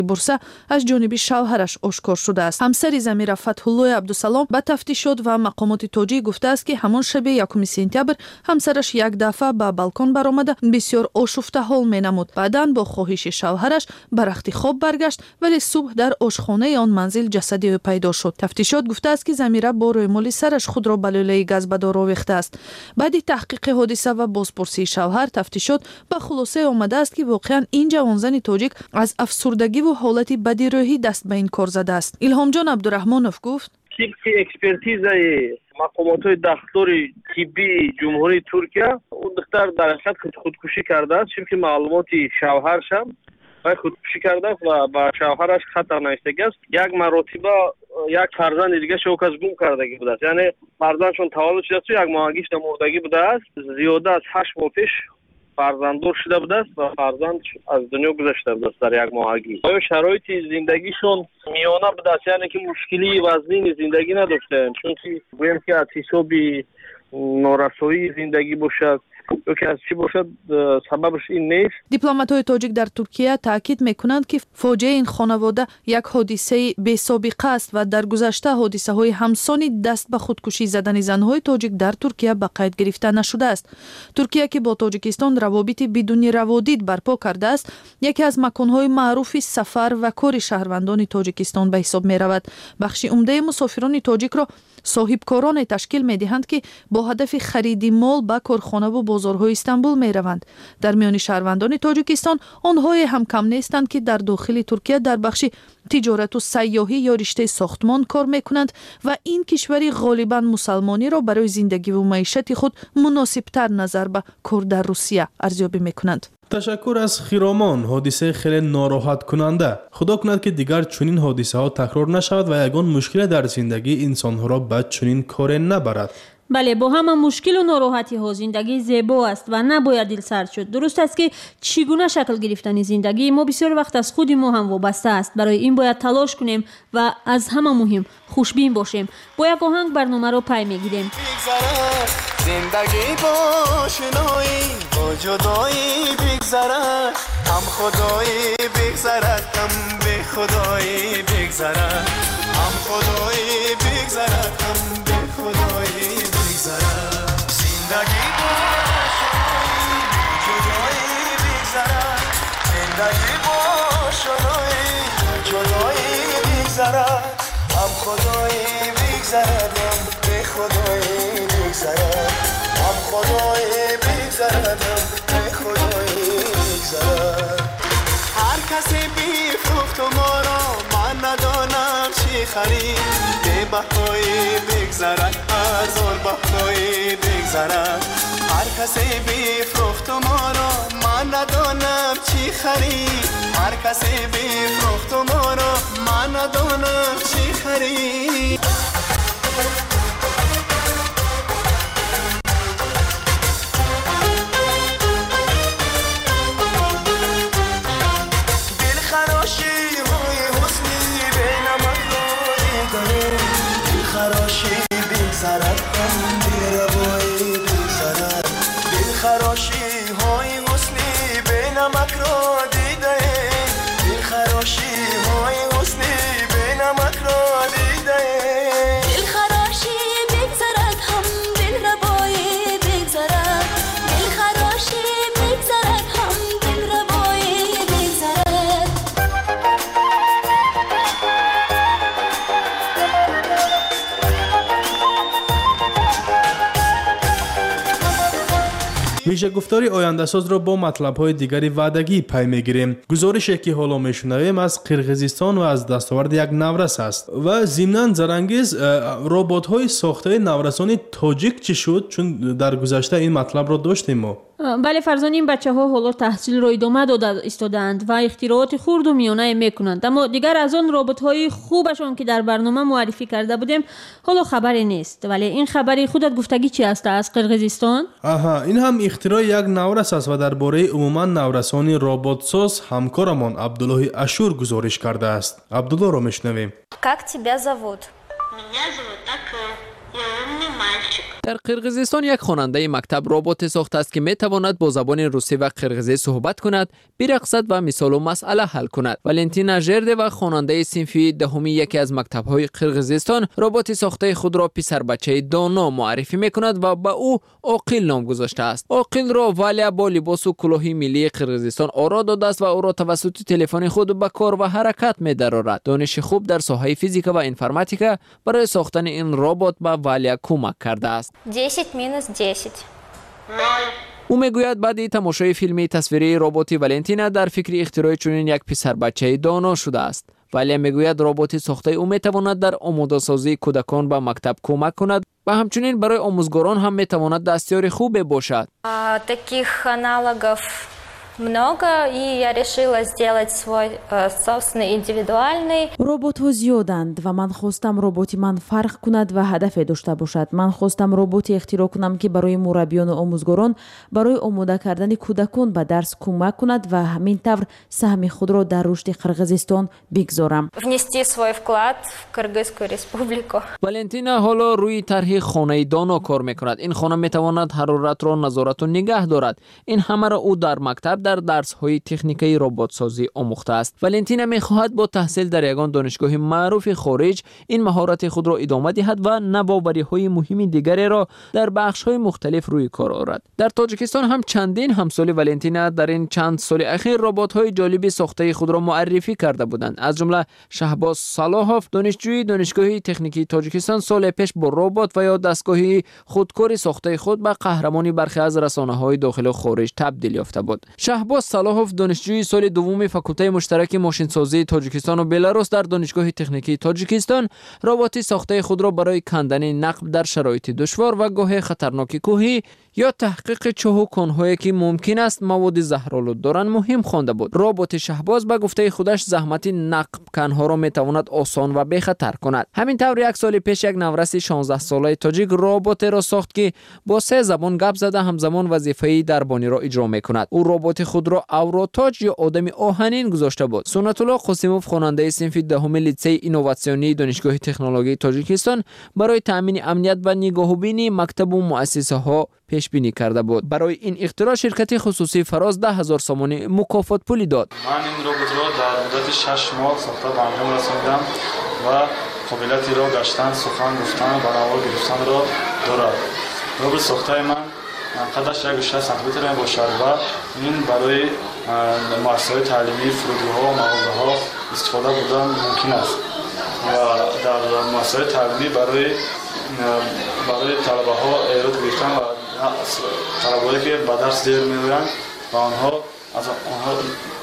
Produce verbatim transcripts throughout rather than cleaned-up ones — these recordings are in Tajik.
бурса аз ҷониби шавҳараш ошкор шудааст. ҳамсари Замира Фатҳуллои Абдусалом ба тафтишот ва мақомоти тоҷик гуфтааст, ки ҳамон шаби якуми сентябр ҳамсараш як дафъа ба балкон баромада бисёр ошуфта ҳол менамуд. баъдан бо хоҳиши шавҳараш ба рахти хоб баргашт, вале субҳ дар ошхонаи он манзил ҷасади ӯ пайдо шуд. тафтишот гуфтааст, ки Замира бо рӯймоли сараш худро ба лӯлаи газ ба дор овехтааст. баъди таҳқиқи ҳодиса ва бозпурсии шавҳар, тафтишот ба хулосае омадааст, ки воқеан ин ҷавонзани тоҷик аз афсурдагиву ҳолати бадирӯҳӣ даст ба ин кор задааст. Илҳомҷон Абдураҳмонов гуфт: тибқи экспертизаи мақомотҳои дахтори тиббии ҷумҳурии Туркия, он духтар дар ҳақиқат худкушӣ кардааст, чунки маълумоти шавҳаршам вай худкушӣ кардааст ва ба шавҳараш хатар навистагӣ аст. як маротиба як фарзанди дигааш оказ гум кардагӣ будааст, яъне фарзандшон таваллуд шудааст, як моҳагиш намурдагӣ будааст. зиёда аз ҳашт моҳ пеш фарзанддор шуда будааст ва фарзанд аз дунё гузашта будааст дар як моҳагӣ. оё шароити зиндагишон миёна будааст, яъне ки мушкилии вазнини зиндагӣ надоштаанд, чунки гӯем ки аз ҳисоби норасоии зиндагӣ бошад ёки аз чӣ бошад, сабабаш ин нест. Дипломатҳои тоҷик дар Туркия таъкид мекунанд, ки фоҷиаи ин хонавода як ҳодисаи бесобиқа аст ва дар гузашта ҳодисаҳои ҳамсони даст ба худкушӣ задани занҳои тоҷик дар Туркия ба қайд гирифта нашудааст. Туркия, ки бо Тоҷикистон равобити бидуни раводид барпо кардааст, яке аз маконҳои маъруфи сафар ва кори шаҳрвандони Тоҷикистон ба ҳисоб меравад. бахши умдаи мусофирони тоҷикро соҳибкороне ташкил медиҳанд, ки бо ҳадафи хариди мол ба корхонаву бозорҳои Истанбул мераванд. дар миёни шаҳрвандони Тоҷикистон онҳое ҳам кам нестанд, ки дар дохили Туркия дар бахши тиҷорату сайёҳӣ ё риштаи сохтмон кор мекунанд ва ин кишвари ғолибан мусалмониро барои зиндагиву маишати худ муносибтар назар ба кор дар Русия арзёбӣ мекунанд. ташаккур аз Хиромон, ҳодисаи хеле нороҳат кунанда. Худо кунад, ки дигар чунин ҳодисаҳо такрор нашавад ва ягон мушкиле дар зиндагии инсонҳоро ба чунин коре набарад. бале, бо ҳама мушкилу нороҳатиҳо зиндагӣ зебо аст ва набояд дилсард шуд. дуруст аст, ки чӣ гуна шакл гирифтани зиндагӣ мо бисёр вақт аз худи мо ҳам вобаста аст. барои ин бояд талош кунем ва аз ҳама муҳим хушбин бошем. бо як оҳанг барномаро пай мегирем. زندگی با شنایی با جدایی بگذرد، هم خدایی بگذرد هم به خدایی بگذرد، هم خدایی بگذرد هم به خدایی بگذرد. زندگی با شنایی جدایی بگذرد، زندگی با شنایی جدایی بگذرد، هم خدایی بگذرد هم به خدایی بگذرد، هم خدایی بگذرد هم به خدایی بگذرد. هر کسی بیفروخت ما را من ندانم چی خرید، به بهایی بگذرد هزار بهایی بگذرد. هر کسی بیفروخت ما را من ندانم چی خرید، هر کسی بیفروخت ما را من ندانم چی خرید. вижегуфтори ояндасозро бо матлабҳои дигари ваъдагӣ пай мегирем. гузорише, ки ҳоло мешунавем, аз Қирғизистон ва аз дастоварди як наврас аст. ва зимнан зарангез, роботҳои сохтаи наврасони тоҷик чӣ шуд? чун дар гузашта ин матлабро доштем мо. бале, фарзони ин бачаҳо ҳоло таҳсилро идома дода истодаанд ва ихтирооти хурду миёнае мекунанд, аммо дигар аз он роботҳои хубашон, ки дар барнома муаррифӣ карда будем, ҳоло хабаре нест. вале ин хабари худат гуфтагӣ чӣ аст аз Қирғизистон? аҳа, ин ҳам ихтирои як наврас аст ва дар бораи умуман наврасони роботсоз ҳамкорамон Абдуллоҳи Ашур гузориш кардааст. Абдуллоҳро мешунавем. Как тебя зовут? Меня зовут так. در قرقیزستان یک خواننده مکتب ربات ساخته است که می تواند با زبان روسی و قرقیزی صحبت کند، برقصد و مثال و مسئله حل کند. ولنتینا ژرده و خواننده صنفی دهمی یکی از مکتب های قرقیزستان ربات ساخته خود را پسر بچه دانا معرفی می کند و به او عاقل نام گذاشته است. عاقل را والیا با لباس و کلاهی ملی قرقیزستان آرا داده است و او را توسط تلفن خود به کار و حرکت می درآورد. دانش خوب در ساحه فیزیک و انفرماتیکا برای ساختن این ربات به والیا کمک کرده است. دесять минус десять. او میگوید بعد تماشای فیلمی تصویری ربات ولنتینا در فکر اختراع چنین یک پسر بچه دانا شده است. ولی میگوید ربات ساخته او میتواند در آماده سازی کودکان به مکتب کمک کند و همچنین برای آموزگاران هم میتواند دستیار خوب باشد. Таких аналогов много, и я решила сделать свой собственный индивидуальный. роботҳо зиёданд ва ман хостам роботи ман фарқ кунад ва ҳадафе дошта бошад. ман хостам роботе ихтироъ кунам ки барои мураббиёну омӯзгорон барои омода кардани кӯдакон ба дарс кӯмак кунад ва ҳамин тавр саҳми худро дар рушди қирғизистон бигзорам. Внести свой вклад в Кыргызскую республику. ولنتینا حالا روی طرح خانه دانا کار میکند. این خانه میتواند حرارت را نظارت و نگه دارد. این همه را او در مکتب در درس های تکنیکی ربات سازی آموخته است. ولنتینا میخواهد با تحصیل در یگان دانشگاه معروف خارج این مهارت خود را ادامه دهد و نوآوری های مهم دیگری را در بخش های مختلف روی کار آورد. در تاجیکستان هم چندین همسال ولنتینا در این چند سال اخیر ربات های جالب ساخته خود را معرفی کرده بودند. از جمله شهباز صلاحوف دانشجوی دانشگاه تکنیکی تاجیکستان سال پیش با ربات و یا دستگاهی خودکار ساخته خود به قهرمانی برخی از رسانه های داخل و خارج تبدیل یافته بود. شهباز صلاحوف دانشجوی سال دوم فاکولته مشترک ماشینسازی تاجیکستان و بلاروس در دانشگاه تکنیکی تاجیکستان ربات ساخته خود را برای کندن نقب در شرایط دشوار و گاه خطرناک کوهی یا تحقیق چهوکان‌هایی که ممکن است مواد زهرآلود دارند مهم خوانده بود. ربات شهباز به گفته خودش زحمت نقب کنها را میتواند آسان و بی خطر کند. همین طور یک سال پیش یک نورس شانزده ساله تاجیک ربات را ساخت که با سه زبان گپ زده همزمان وظیفه دربانی را اجرا میکند. او ربات خود را اوراتاج یا آدم آهنین گذاشته بود. سنت الله قاسموف خواننده صنف دهم لیسه اینوواسیونی دانشگاه تکنولوژی تاجیکستان برای تامین امنیت و نگاهبینی مکتب و مؤسسه ها پیش بینی کرده بود. برای این اختراع شرکت خصوصی فراز ده هزار سومانی مکافات پولی داد. من این ربات را در مدت شش ماه ساخته به انجام رساندم و قابلیتی را گشتن، سخن گفتن و نوا گرفتن را دارد. ربات ساخته من قدش یک و شش سانتیمتر باشد و این برای مؤسسه‌های تعلیمی، فرودگاه‌ها و مغازه‌ها استفاده بودن ممکن است و در مؤسسه‌های تعلیمی برای برای طلبه ها ایراد گرفتن و طلبه‌ای که به درس دیر می‌آیند و آنها از آنها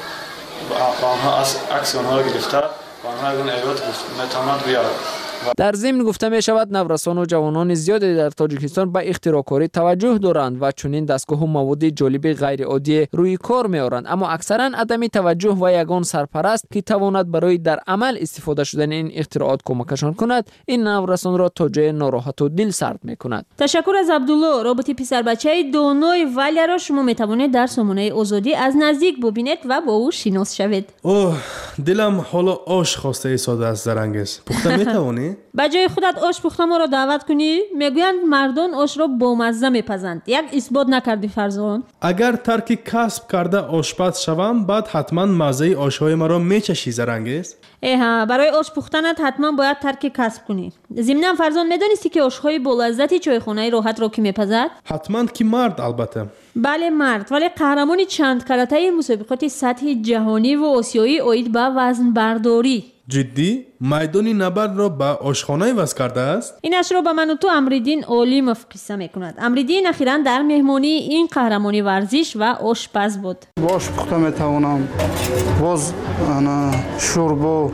و آنها از عکس آنها را گرفته و آنها اون ایراد می‌توانند بیارند. در ضمن گفته می شود نورسان و جوانان زیادی در تاجیکستان به اختراعکاری توجه دارند و چنین دستگاه و مواد جالب غیر عادی روی کار می آورند، اما اکثرا عدم توجه و یگان سرپرست که تواند برای در عمل استفاده شدن این اختراعات کمکشان کند این نورسان را تا جای ناراحت و دل سرد می کند. تشکر از عبدالله. ربات پسر بچه دانای والیا را شما می توانید در سامانه آزادی از نزدیک ببینید و با او شناس شوید. اوه دلم حالا آش خواسته ساده از زرنگز. پخته می توانی؟ به جای خودت آش پخته ما را دعوت کنی؟ میگویند مردان آش را با مزه میپزند. یک اثبات نکردی فرزان؟ اگر ترک کسب کرده آشپز شوم بعد حتما مزه آشهای مرا میچشی زرنگز؟ ایها برای آش پختنت حتما باید ترک کسب کنی. ضمناً فرزان میدانستی که آشهای با لذتی چایخانه راحت را کی میپزد؟ حتما که مرد البته. بله مرد، ولی قهرمان چند کرته مسابقات سطح جهانی و آسیایی اید به وزن برداری. جدی؟ میدانی نبرد را به آشخانه وصل کرده است؟ اینش را به من و تو امریدین علیموف قصه میکند. امریدین اخیراً در مهمانی این قهرمانی ورزش و آشپز بود. باش پخته میتوانم. باز انا شوربا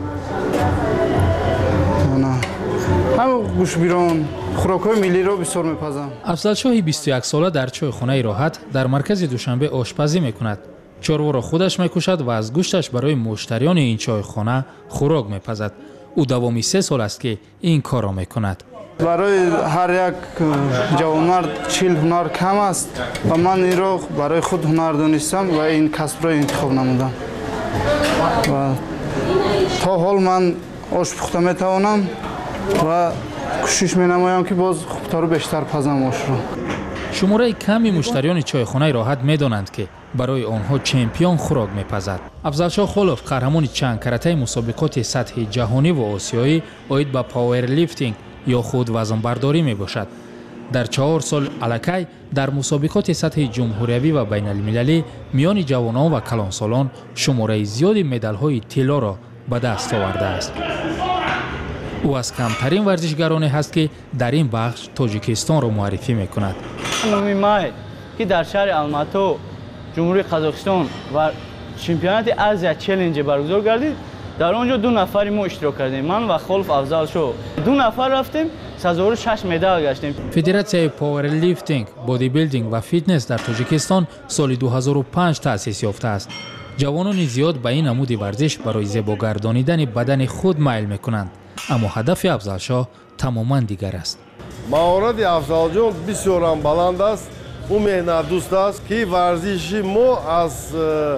انا همه گوش بیرون خوراک‌های ملی را بسیار میپزم. افضل بیست و یک ساله در چایخانه راحت در مرکز دوشنبه آشپزی میکند. چاروا را خودش میکشد و از گوشتش برای مشتریان این چایخانه خوراک میپزد. او دوامی سه سال است که این کار را میکند. برای هر یک جوانمرد چهل هنر کم است و من این را برای خود هنر دانستم و این کسب را انتخاب نمودم. و تا حال من آش پخته میتوانم و کوشش می‌نمایم که باز خوبتر و بیشتر پزم رو. شماره کمی مشتریان چایخانه راحت می‌دانند که برای آنها چمپیون خوراک می‌پزد. افضلشاه خلوف قهرمان چند کرته مسابقات سطح جهانی و آسیایی اید به پاور لیفتینگ یا خود وزن برداری میباشد. در چهار سال الکی در مسابقات سطح جمهوریوی و بین المللی میان جوانان و کلانسالان شماره زیادی مدال‌های طلا را به دست آورده است. او از کمترین ورزشگرانی هست که در این بخش تاجیکستان را معرفی میکند. نومی مای که در شهر الماتو جمهوری قزاقستان و چمپیونات آسیا چالش برگزار گردید، در آنجا دو نفری ما اشتراک کردیم. من و خلف افضل شو دو نفر رفتیم، سزاوار شش مدال گشتیم. فدراسیون پاور لیفتینگ، بادی بیلدینگ و فیتنس در تاجیکستان سال دو هزار و پنج تأسیس یافته است. جوانان زیاد به این نمود ورزش برای زیباگردانیدن بدن خود میل میکنند، اما هدف افضل شاه تماما دیگر است. مهارت افضل جان بسیار هم بلند است. او مهنت دوست است که ورزش ما از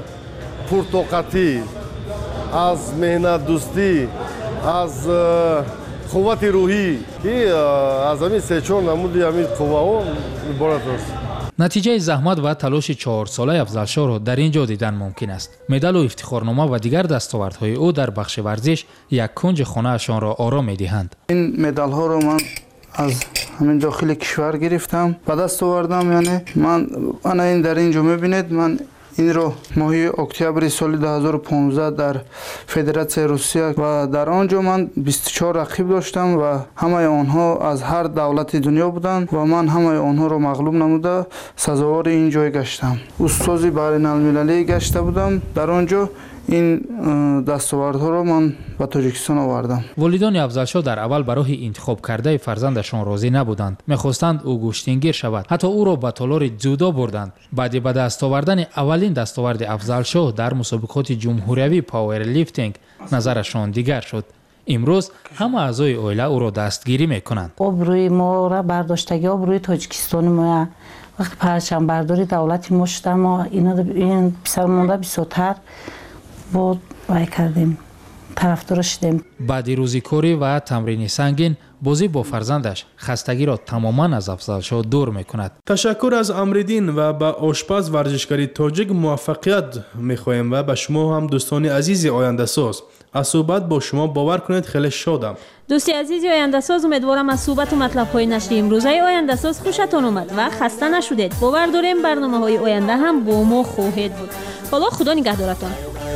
پرتوقتی، از مهنت دوستی، از قوت روحی که از همین سه چهار نمودی همین قوه عبارت است. نتیجه زحمت و تلاش چهار ساله افضل شاه را در اینجا دیدن ممکن است. مدال و افتخارنامه و دیگر دستاوردهای او در بخش ورزش یک کنج خانه‌شان را آرام می‌دهند. این مدال ها رو من از همین داخل کشور گرفتم و دست آوردم. یعنی من انا این در اینجا می‌بینید، من این رو ماه اکتبر سال دو هزار و پانزده در فدراسیون روسیه و در آنجا من بیست و چهار رقیب داشتم و همه آنها از هر دولت دنیا بودند و من همه آنها رو مغلوب نموده سزاوار این جای گشتم. استاد بین المللی گشته بودم. در آنجا این دستاوردها رو من به تاجیکستان آوردم. والدان افضل شاه در اول برای انتخاب کرده فرزندشان راضی نبودند. می‌خواستند او گشتینگیر شود. حتی او را به تالار جودو بردند. بعد به دست آوردن اولین دستاورد افضل شاه در مسابقات جمهوریوی پاور لیفتینگ نظرشان دیگر شد. امروز همه اعضای عائله او را دستگیری می‌کنند. آبروی ما را برداشتگی آبروی تاجیکستان ما وقتی پرچم برداری دولت ما شد، ما اینا این پسر مونده بسیارتر بود وای کردیم، طرفدار شدیم. بعد روزی کاری و تمرین سنگین بازی با فرزندش خستگی را تماما از افضل شاه دور میکند. تشکر از امریدین و به آشپز ورزشکاری تاجیک موفقیت میخواهیم و به شما هم دوستان عزیز آینده ساز. از صحبت با شما باور کنید خیلی شادم. دوستی عزیزی آینده ساز، امیدوارم از صحبت و مطلب های نشری امروزه آینده ساز خوشتان اومد و خسته نشدید. باور داریم برنامه های آینده هم با ما خواهید بود. حالا خدا نگهدارتان.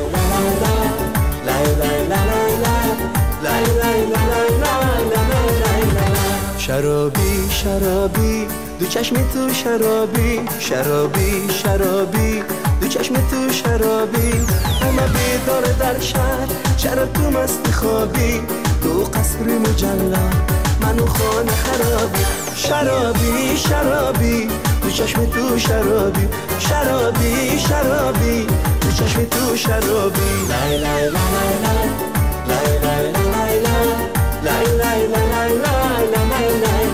شرابی شرابی دو چشم تو شرابی، شرابی شرابی دو چشم تو شرابی، همه بیدار در شهر، چرا تو مست خوابی، تو قصر مجلا منو خانه خرابی، شرابی شرابی دو چشم تو شرابی، شرابی شرابی دو چشم تو شرابی، لای لای لای لای لای لای لای لای لای لای لای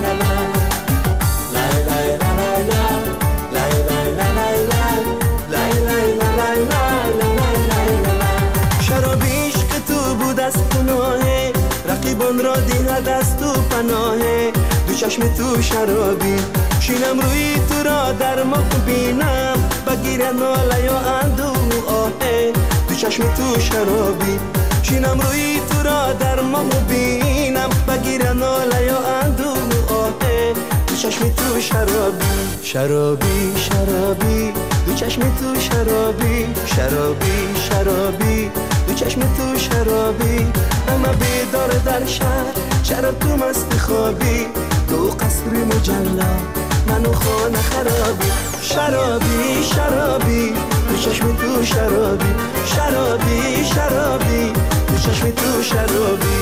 شرابیش که تو بود از پناهه، رقیبان را دیهد از تو پناهه، دو چشم تو شرابی، شینم روی تو را در ماه بینم، بگیره ناله یا اندوه آهه، دو چشم تو شرابی، شینم روی تو را در ماه بینم، بگیره ناله یا اندوه آهه، دو چشم تو شرابی، شرابی شرابی دو چشم تو شرابی، شرابی شرابی دو چشم تو شرابی، همه بیدار در شهر، چرا تو مست خوابی، تو قصر مجلا منو خانه خرابی، شرابی شرابی دو چشم تو شرابی، شرابی شرابی دو چشم تو شرابی.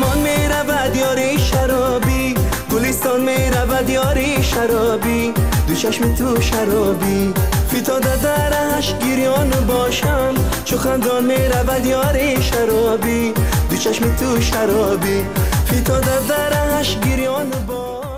شرابی دو چشم تو شرابی فیتا درش گریان باشم چو خندان می رود یاری شرابی دو چشم تو شرابی فیتا درش گریان باشم